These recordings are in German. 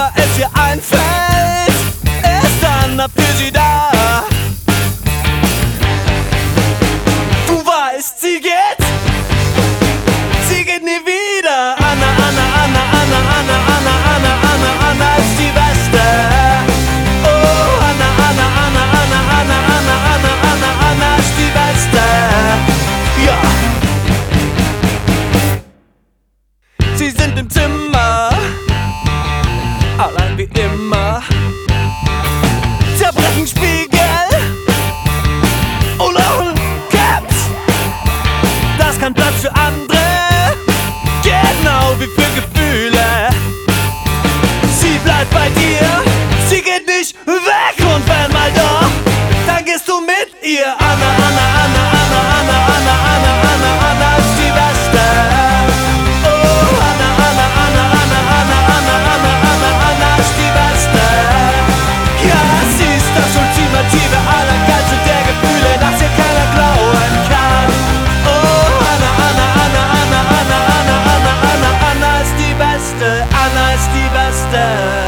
immer es ihr einfällt, ist Anna für sie da. Du weißt, sie geht nie wieder. Anna, Anna, Anna, Anna, Anna, Anna, Anna, Anna, Anna ist die Beste. Oh, Anna, Anna, Anna, Anna, Anna, Anna, Anna, Anna, Anna ist die Beste. Ja. Sie sind im Zimmer, allein wie immer. Zerbrechen Spiegel oder Caps. Das kann Platz für andere, genau wie für Gefühle. Sie bleibt bei dir, sie geht nicht weg. Und wenn mal doch, dann gehst du mit ihr. Anna, Anna, Anna, Anna, Anna, Anna, Anna, Anna, Anna ist die Beste. Oh, Anna, Anna, Anna, Anna, Anna, Anna, Anna, Anna, Anna ist die Beste. Ja, sie ist das ultimative Allergeilste der Gefühle, das ihr keiner glauben kann. Oh, Anna, Anna, Anna, Anna, Anna, Anna, Anna, Anna, Anna ist die Beste. Anna ist die Beste.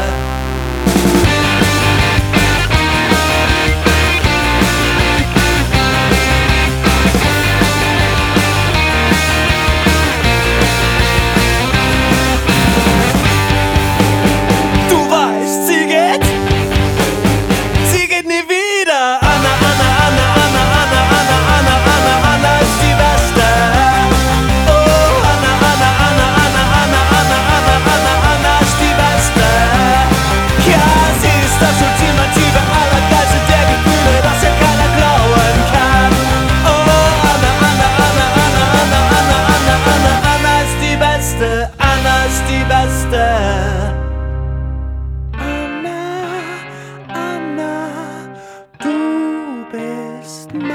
Anna ist die Beste. Anna, Anna, du bist mein